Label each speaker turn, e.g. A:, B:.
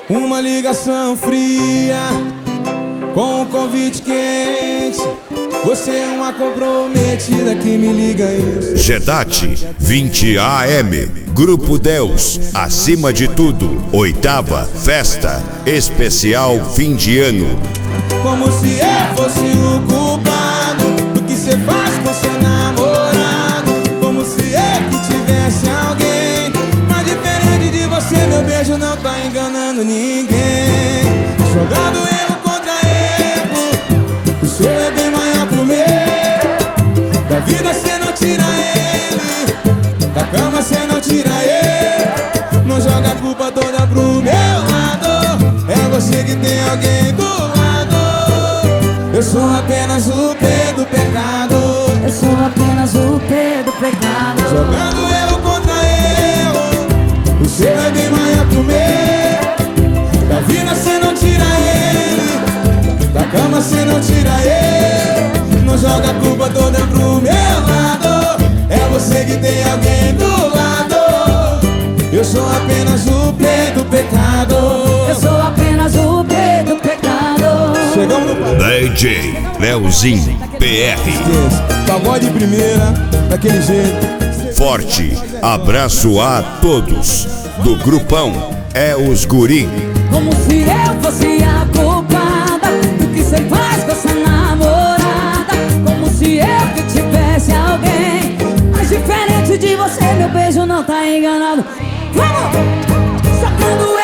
A: Uma ligação fria com um convite quente. Você é uma comprometida que me liga isso.
B: Gedate 20 AM, Grupo Deus, acima de tudo. 8ª Festa Especial Fim de Ano.
A: Como se eu fosse o culpado do que você faz com seu namorado. Como se eu que tivesse alguém. Mas diferente de você, meu beijo não tá enganando ninguém. Jogado erro contra erro, o seu é bem maior que o meu. Da vida cê não tira ele, da cama cê não tira ele. Não joga a culpa toda pro meu lado. É você que tem alguém do lado. Eu sou apenas o P do pecado.
C: Eu sou apenas o P do pecado.
A: Jogando erro contra erro, o seu é bem maior que o meu. Da vida cê não tira ele, da cama cê não tira ele. Não joga a culpa toda pro meu lado. É você que tem alguém do lado. Eu sou apenas o P do pecado.
C: Eu sou apenas o P do pecado.
A: Chegamos no
B: DJ Leozinho PR.
A: pagode de primeira, daquele jeito.
B: Forte abraço a todos do grupão É os Guri.
C: Como se eu fosse a culpada do que cê faz com essa namorada. Como se eu que tivesse alguém. Mas diferente de você, meu beijo não tá enganado. Vamos! Sacando